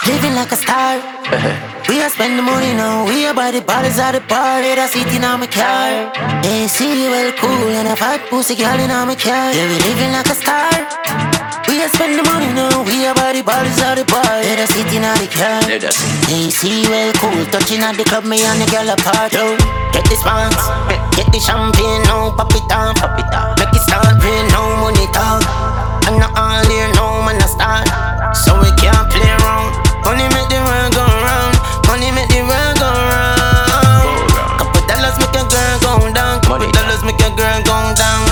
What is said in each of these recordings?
Living like a star. We are spending money now. We are by the bodies of the bar. They are sitting on my car. AC well cool and a fat pussy girl in on my car. Yeah, we living like a star. We are spending money now. We are by the bodies of the bar. They are sitting on the car. AC well cool, touching at the club, me and the girl apart. Yo, get the spans, get the champagne now, pop it on, make it start rain now, money talk. I'm not all here now, man, I start. So we can't play around. Money make the world go round. Money make the world go round. Couple dollars make a girl go down. Couple dollars make a girl go down.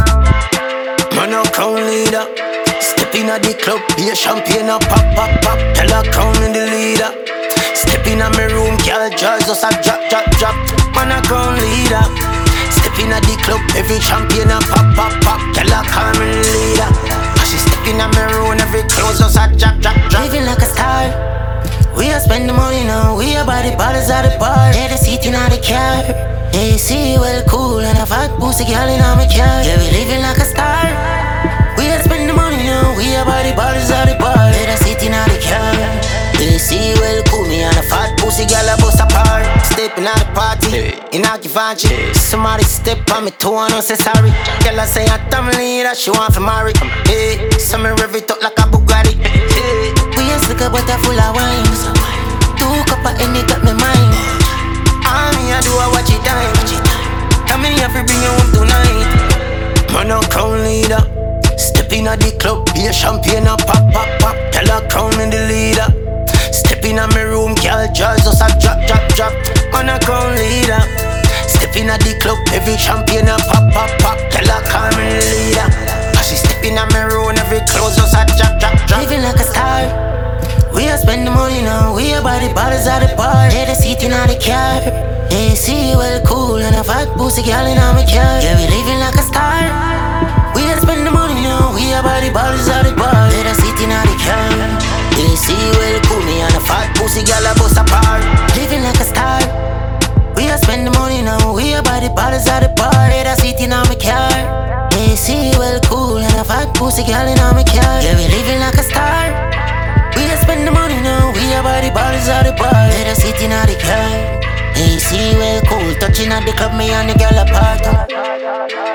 Man, I'm crown leader. Step in at the club, be a champagne a pop, pop, pop. Tell her crown in the leader. Step in at my room, girl, jazz just a drop, drop, drop. Man, I'm crown leader. Step in at the club, every champagne a pop, pop, pop. Tell her crown in the leader. She step in at my room, every clothes just a drop, drop, drop. Living like a star. We are spending money now. We are by the bottles of the bar. Yeah, they sitting on the car. AC well cool and a fat pussy girl in on my car. Yeah, we living like a star. We are spending money now. We are by the bottles of the bar. Yeah, they sitting on the car. AC well cool, me and a fat pussy girl a bust apart. Stepping at the party, in a Givenchy. Somebody step on me toe and I say sorry. Girl I say I'm leader, she want to marry. Hey, so me rev it up like a Bugatti. Hey, we a slicker but a full of wine. 2 cup of Henny got me mind. All me a do a watch it time. Tell me if we bring you home tonight. Man a crown leader. Step in at the club, be a champagne a pop, pop, pop. Tell her crown in the leader. Step in at my room, girl, jazz just a drop, drop, drop. Man a crown leader. Step in at the club, every champagne a pop, pop, pop. Tell her crown in the leader. As she step in at my room, every clothes just a drop, drop, drop. Living like a star. We are spending money now. We are by the bottles of the bar. Yeah, they sitting on the car. AC well cool and a fat pussy girl in on my car. Yeah, we living like a star. We are spending money now. We are by the bottles of the bar. Yeah, they sitting on the car. AC well cool, me and a fat pussy girl a bust apart. Living like a star. We are spending money now. We are by the bottles of the bar. Yeah, they sitting on my car. AC well cool and a fat pussy girl in on my car. Yeah, we living like a star. We are spending money now. We are by the bottles of the bar. Let us sitting at the car. AC well cool, touching at the club, me and the girl apart.